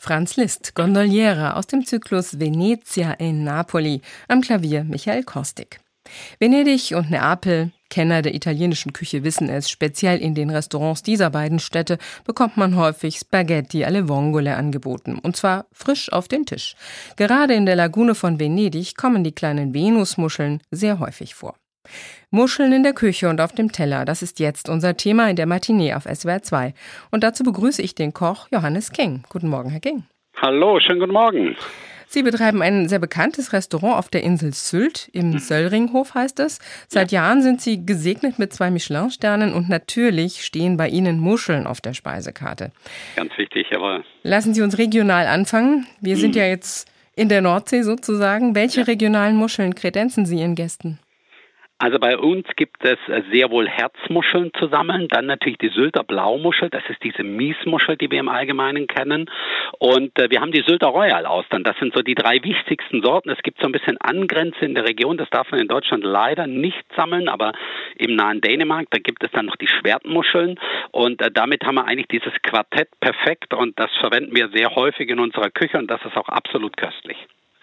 Franz Liszt, Gondoliera aus dem Zyklus Venezia e Napoli, am Klavier Michael Kostik. Venedig und Neapel, Kenner der italienischen Küche wissen es, speziell in den Restaurants dieser beiden Städte bekommt man häufig Spaghetti alle Vongole angeboten, und zwar frisch auf den Tisch. Gerade in der Lagune von Venedig kommen die kleinen Venusmuscheln sehr häufig vor. Muscheln in der Küche und auf dem Teller, das ist jetzt unser Thema in der Matinee auf SWR 2. Und dazu begrüße ich den Koch Johannes King. Guten Morgen, Herr King. Hallo, schönen guten Morgen. Sie betreiben ein sehr bekanntes Restaurant auf der Insel Sylt, im Söllringhof heißt es. Seit Jahren sind Sie gesegnet mit 2 Michelin-Sternen und natürlich stehen bei Ihnen Muscheln auf der Speisekarte. Ganz wichtig, jawohl. Lassen Sie uns regional anfangen. Wir sind ja jetzt in der Nordsee sozusagen. Welche regionalen Muscheln kredenzen Sie Ihren Gästen? Also bei uns gibt es sehr wohl Herzmuscheln zu sammeln, dann natürlich die Sylter Blaumuschel, das ist diese Miesmuschel, die wir im Allgemeinen kennen, und wir haben die Sylter Royal-Austern, das sind so die 3 wichtigsten Sorten. Es gibt so ein bisschen Angrenze in der Region, das darf man in Deutschland leider nicht sammeln, aber im nahen Dänemark, da gibt es dann noch die Schwertmuscheln, und damit haben wir eigentlich dieses Quartett perfekt, und das verwenden wir sehr häufig in unserer Küche, und das ist auch absolut köstlich.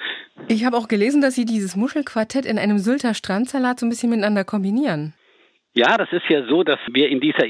Ich habe auch gelesen, dass Sie dieses Muschelquartett in einem Sylter Strandsalat so ein bisschen miteinander kombinieren. Ja, das ist ja so, dass wir in dieser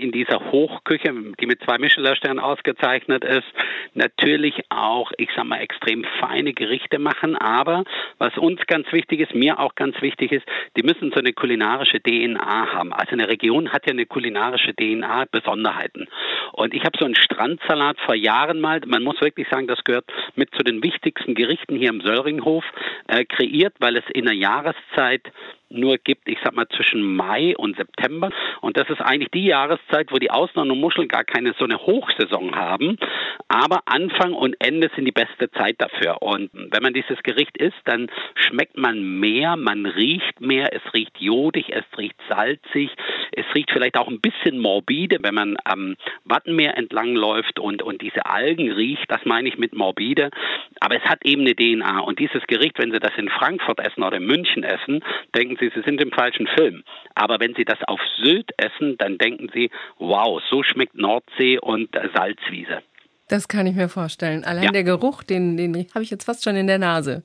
Hochküche, die mit 2 Michelin-Sternen ausgezeichnet ist, natürlich auch, extrem feine Gerichte machen. Aber was uns ganz wichtig ist, mir auch ganz wichtig ist, die müssen so eine kulinarische DNA haben. Also eine Region hat ja eine kulinarische DNA, Besonderheiten. Und ich habe so einen Strandsalat vor Jahren mal, man muss wirklich sagen, das gehört mit zu den wichtigsten Gerichten hier im Söllringhof, kreiert, weil es in der Jahreszeit nur gibt, zwischen Mai und September. Und das ist eigentlich die Jahreszeit, wo die Austern und Muscheln gar keine so eine Hochsaison haben. Aber Anfang und Ende sind die beste Zeit dafür. Und wenn man dieses Gericht isst, dann schmeckt man mehr, man riecht mehr, es riecht jodig, es riecht salzig, es riecht vielleicht auch ein bisschen morbide, wenn man am Wattenmeer entlang läuft und diese Algen riecht, das meine ich mit morbide. Aber es hat eben eine DNA. Und dieses Gericht, wenn Sie das in Frankfurt essen oder in München essen, denken Sie sind im falschen Film. Aber wenn Sie das auf Sylt essen, dann denken Sie, wow, so schmeckt Nordsee und Salzwiese. Das kann ich mir vorstellen. Allein der Geruch, den habe ich jetzt fast schon in der Nase.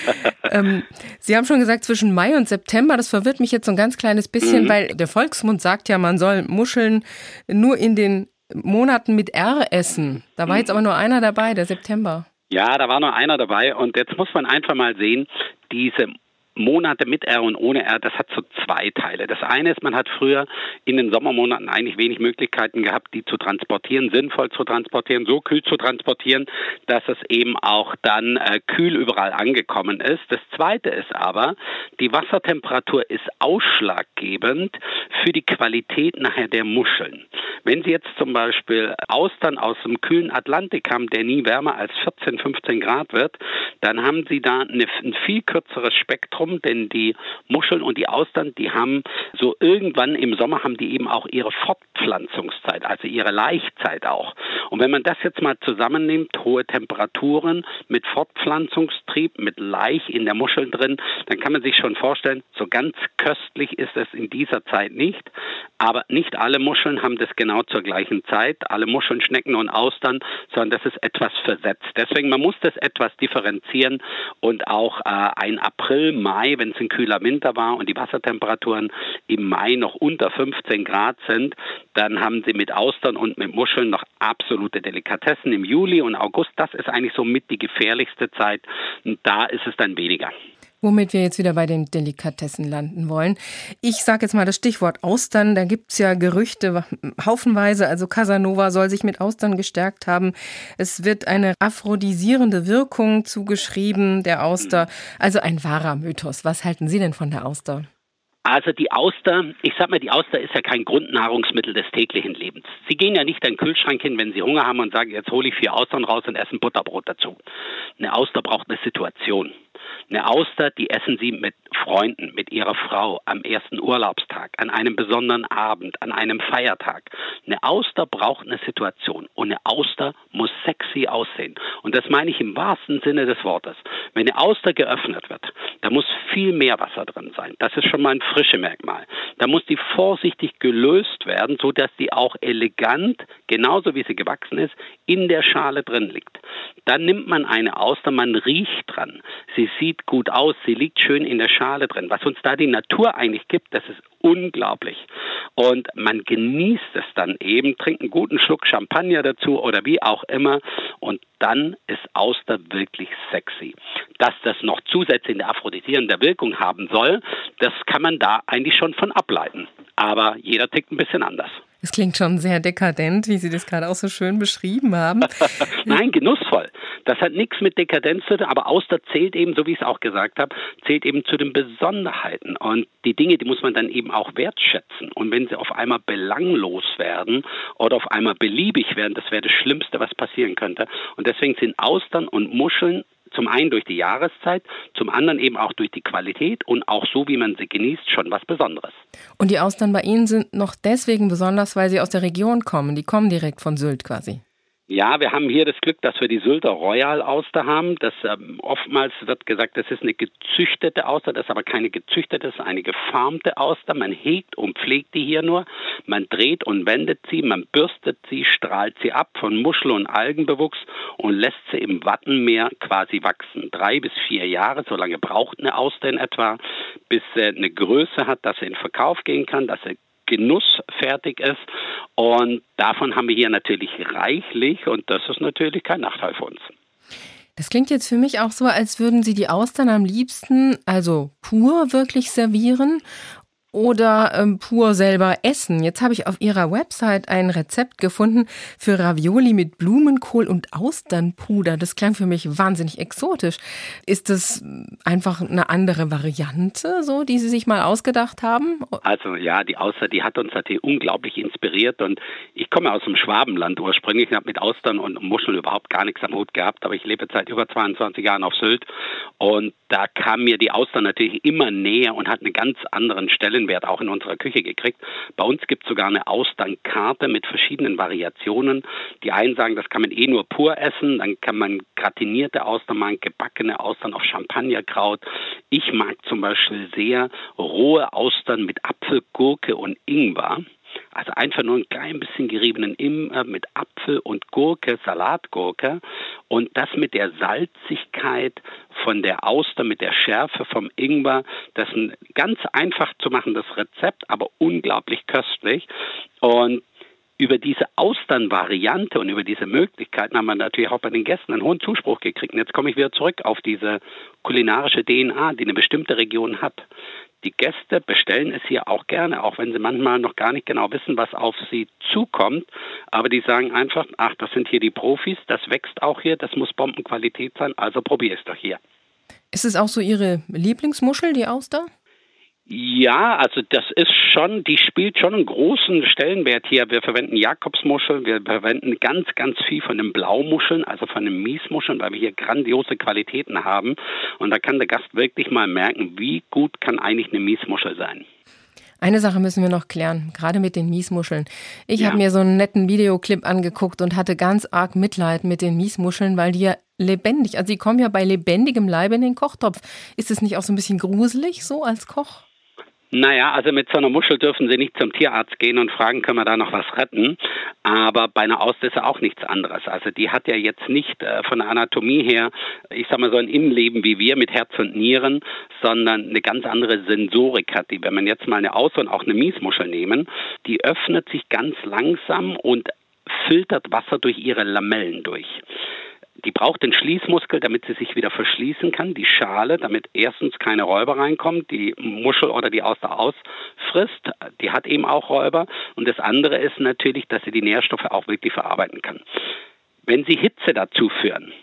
Sie haben schon gesagt, zwischen Mai und September, das verwirrt mich jetzt so ein ganz kleines bisschen, weil der Volksmund sagt ja, man soll Muscheln nur in den Monaten mit R essen. Da war jetzt aber nur einer dabei, der September. Ja, da war nur einer dabei, und jetzt muss man einfach mal sehen, diese Monate mit R und ohne R, das hat so 2 Teile. Das eine ist, man hat früher in den Sommermonaten eigentlich wenig Möglichkeiten gehabt, die zu transportieren, sinnvoll zu transportieren, so kühl zu transportieren, dass es eben auch dann kühl überall angekommen ist. Das zweite ist aber, die Wassertemperatur ist ausschlaggebend für die Qualität nachher der Muscheln. Wenn Sie jetzt zum Beispiel Austern aus dem kühlen Atlantik haben, der nie wärmer als 14, 15 Grad wird, dann haben Sie da ein viel kürzeres Spektrum, denn die Muscheln und die Austern, die haben so irgendwann im Sommer haben die eben auch ihre Fortpflanzungszeit, also ihre Laichzeit auch. Und wenn man das jetzt mal zusammennimmt, hohe Temperaturen mit Fortpflanzungstrieb, mit Laich in der Muschel drin, dann kann man sich schon vorstellen, so ganz köstlich ist es in dieser Zeit nicht. Aber nicht alle Muscheln haben das genau zur gleichen Zeit, alle Muscheln, Schnecken und Austern, sondern das ist etwas versetzt. Deswegen, man muss das etwas differenzieren, und auch ein April, Mai, wenn es ein kühler Winter war und die Wassertemperaturen im Mai noch unter 15 Grad sind, dann haben Sie mit Austern und mit Muscheln noch absolute Delikatessen. Im Juli und August, das ist eigentlich somit die gefährlichste Zeit, und da ist es dann weniger. Womit wir jetzt wieder bei den Delikatessen landen wollen. Ich sage jetzt mal das Stichwort Austern. Da gibt's ja Gerüchte haufenweise. Also Casanova soll sich mit Austern gestärkt haben. Es wird eine aphrodisierende Wirkung zugeschrieben der Auster. Also ein wahrer Mythos. Was halten Sie denn von der Auster? Also die Auster, die Auster ist ja kein Grundnahrungsmittel des täglichen Lebens. Sie gehen ja nicht an den Kühlschrank hin, wenn Sie Hunger haben, und sagen, jetzt hole ich 4 Austern raus und esse ein Butterbrot dazu. Eine Auster braucht eine Situation. Eine Auster, die essen Sie mit Freunden, mit Ihrer Frau am ersten Urlaubstag, an einem besonderen Abend, an einem Feiertag. Eine Auster braucht eine Situation und eine Auster muss sexy aussehen. Und das meine ich im wahrsten Sinne des Wortes. Wenn eine Auster geöffnet wird, da muss viel Meerwasser drin sein. Das ist schon mal ein frisches Merkmal. Da muss die vorsichtig gelöst werden, sodass die auch elegant, genauso wie sie gewachsen ist, in der Schale drin liegt. Dann nimmt man eine Auster, man riecht dran. Sie sieht gut aus, sie liegt schön in der Schale drin. Was uns da die Natur eigentlich gibt, das ist unglaublich. Und man genießt es dann eben, trinkt einen guten Schluck Champagner dazu oder wie auch immer. Und dann ist Auster wirklich sexy. Dass das noch zusätzlich eine aphrodisierende Wirkung haben soll, das kann man da eigentlich schon von ableiten. Aber jeder tickt ein bisschen anders. Es klingt schon sehr dekadent, wie Sie das gerade auch so schön beschrieben haben. Nein, genussvoll. Das hat nichts mit Dekadenz zu tun, aber Auster zählt eben, so wie ich es auch gesagt habe, zählt eben zu den Besonderheiten. Und die Dinge, die muss man dann eben auch wertschätzen. Und wenn sie auf einmal belanglos werden oder auf einmal beliebig werden, das wäre das Schlimmste, was passieren könnte. Und deswegen sind Austern und Muscheln zum einen durch die Jahreszeit, zum anderen eben auch durch die Qualität und auch so, wie man sie genießt, schon was Besonderes. Und die Austern bei Ihnen sind noch deswegen besonders, weil sie aus der Region kommen. Die kommen direkt von Sylt quasi. Ja, wir haben hier das Glück, dass wir die Sylter Royal Auster haben. Das oftmals wird gesagt, das ist eine gezüchtete Auster, das ist aber keine gezüchtete, das ist eine gefarmte Auster. Man hegt und pflegt die hier nur. Man dreht und wendet sie, man bürstet sie, strahlt sie ab von Muschel- und Algenbewuchs und lässt sie im Wattenmeer quasi wachsen. 3 bis 4 Jahre, so lange braucht eine Auster in etwa, bis sie eine Größe hat, dass sie in Verkauf gehen kann, dass sie genussfertig ist. Und davon haben wir hier natürlich reichlich und das ist natürlich kein Nachteil für uns. Das klingt jetzt für mich auch so, als würden Sie die Austern am liebsten, also pur wirklich servieren oder pur selber essen. Jetzt habe ich auf Ihrer Website ein Rezept gefunden für Ravioli mit Blumenkohl und Austernpuder. Das klang für mich wahnsinnig exotisch. Ist das einfach eine andere Variante, so, die Sie sich mal ausgedacht haben? Also ja, die Auster, die hat uns natürlich unglaublich inspiriert und ich komme aus dem Schwabenland ursprünglich. Ich habe mit Austern und Muscheln überhaupt gar nichts am Hut gehabt, aber ich lebe seit über 22 Jahren auf Sylt und da kam mir die Auster natürlich immer näher und hat einen ganz anderen Stellenwert auch in unserer Küche gekriegt. Bei uns gibt es sogar eine Austernkarte mit verschiedenen Variationen. Die einen sagen, das kann man nur pur essen, dann kann man gratinierte Austern machen, gebackene Austern auf Champagnerkraut. Ich mag zum Beispiel sehr rohe Austern mit Apfel, Gurke und Ingwer. Also einfach nur ein klein bisschen geriebenen Ingwer mit Apfel und Gurke, Salatgurke und das mit der Salzigkeit von der Auster, mit der Schärfe vom Ingwer. Das ist ein ganz einfach zu machendes Rezept, aber unglaublich köstlich. Und über diese Austernvariante und über diese Möglichkeiten haben wir natürlich auch bei den Gästen einen hohen Zuspruch gekriegt. Und jetzt komme ich wieder zurück auf diese kulinarische DNA, die eine bestimmte Region hat. Die Gäste bestellen es hier auch gerne, auch wenn sie manchmal noch gar nicht genau wissen, was auf sie zukommt. Aber die sagen einfach, ach, das sind hier die Profis, das wächst auch hier, das muss Bombenqualität sein, also probier es doch hier. Ist es auch so Ihre Lieblingsmuschel, die Auster? Ja, also das ist schon, die spielt schon einen großen Stellenwert hier. Wir verwenden Jakobsmuscheln, wir verwenden ganz, ganz viel von den Blaumuscheln, also von den Miesmuscheln, weil wir hier grandiose Qualitäten haben. Und da kann der Gast wirklich mal merken, wie gut kann eigentlich eine Miesmuschel sein. Eine Sache müssen wir noch klären, gerade mit den Miesmuscheln. Ich habe mir so einen netten Videoclip angeguckt und hatte ganz arg Mitleid mit den Miesmuscheln, weil die ja lebendig, also die kommen ja bei lebendigem Leibe in den Kochtopf. Ist es nicht auch so ein bisschen gruselig so als Koch? Naja, also mit so einer Muschel dürfen Sie nicht zum Tierarzt gehen und fragen, können wir da noch was retten? Aber bei einer Auster ist ja auch nichts anderes. Also die hat ja jetzt nicht von der Anatomie her, ich sag mal so ein Innenleben wie wir mit Herz und Nieren, sondern eine ganz andere Sensorik hat die. Wenn man jetzt mal eine Auster und auch eine Miesmuschel nehmen, die öffnet sich ganz langsam und filtert Wasser durch ihre Lamellen durch. Die braucht den Schließmuskel, damit sie sich wieder verschließen kann, die Schale, damit erstens keine Räuber reinkommen, die Muschel oder die Auster ausfrisst, die hat eben auch Räuber. Und das andere ist natürlich, dass sie die Nährstoffe auch wirklich verarbeiten kann. Wenn Sie Hitze dazu führen,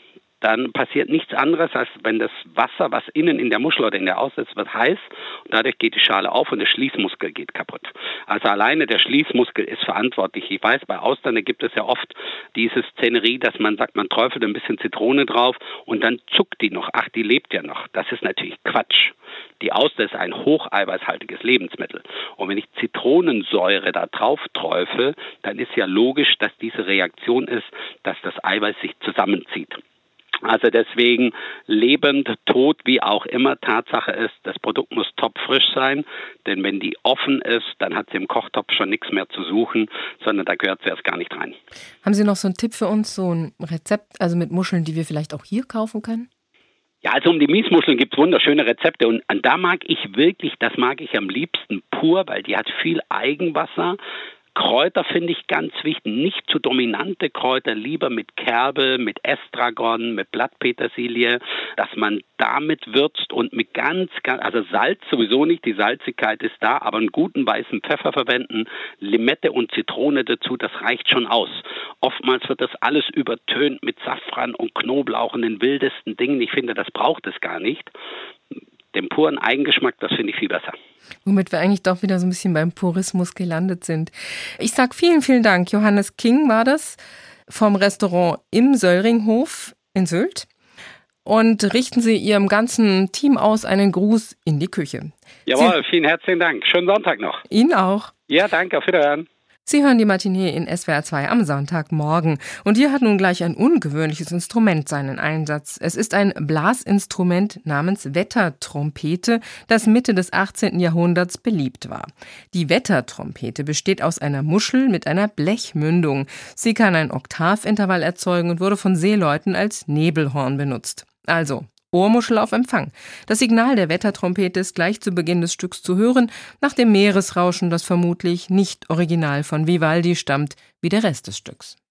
dann passiert nichts anderes, als wenn das Wasser, was innen in der Muschel oder in der Auster ist, wird heiß und dadurch geht die Schale auf und der Schließmuskel geht kaputt. Also alleine der Schließmuskel ist verantwortlich. Ich weiß, bei Austern gibt es ja oft diese Szenerie, dass man sagt, man träufelt ein bisschen Zitrone drauf und dann zuckt die noch. Ach, die lebt ja noch. Das ist natürlich Quatsch. Die Auster ist ein hocheiweißhaltiges Lebensmittel. Und wenn ich Zitronensäure da drauf träufel, dann ist ja logisch, dass diese Reaktion ist, dass das Eiweiß sich zusammenzieht. Also deswegen lebend, tot, wie auch immer, Tatsache ist, das Produkt muss topfrisch sein, denn wenn die offen ist, dann hat sie im Kochtopf schon nichts mehr zu suchen, sondern da gehört sie erst gar nicht rein. Haben Sie noch so einen Tipp für uns, so ein Rezept, also mit Muscheln, die wir vielleicht auch hier kaufen können? Ja, also um die Miesmuscheln gibt es wunderschöne Rezepte und da mag ich wirklich, das mag ich am liebsten pur, weil die hat viel Eigenwasser. Kräuter finde ich ganz wichtig, nicht zu dominante Kräuter, lieber mit Kerbel, mit Estragon, mit Blattpetersilie, dass man damit würzt und mit also Salz sowieso nicht, die Salzigkeit ist da, aber einen guten weißen Pfeffer verwenden, Limette und Zitrone dazu, das reicht schon aus. Oftmals wird das alles übertönt mit Safran und Knoblauch und den wildesten Dingen. Ich finde, das braucht es gar nicht. Den puren Eigengeschmack, das finde ich viel besser. Womit wir eigentlich doch wieder so ein bisschen beim Purismus gelandet sind. Ich sage vielen, vielen Dank. Johannes King war das vom Restaurant im Söllringhof in Sylt. Und richten Sie Ihrem ganzen Team aus einen Gruß in die Küche. Jawohl, vielen herzlichen Dank. Schönen Sonntag noch. Ihnen auch. Ja, danke. Auf Wiederhören. Sie hören die Matinee in SWR 2 am Sonntagmorgen. Und hier hat nun gleich ein ungewöhnliches Instrument seinen Einsatz. Es ist ein Blasinstrument namens Wettertrompete, das Mitte des 18. Jahrhunderts beliebt war. Die Wettertrompete besteht aus einer Muschel mit einer Blechmündung. Sie kann ein Oktavintervall erzeugen und wurde von Seeleuten als Nebelhorn benutzt. Also Ohrmuschel auf Empfang. Das Signal der Wettertrompete ist gleich zu Beginn des Stücks zu hören, nach dem Meeresrauschen, das vermutlich nicht original von Vivaldi stammt, wie der Rest des Stücks.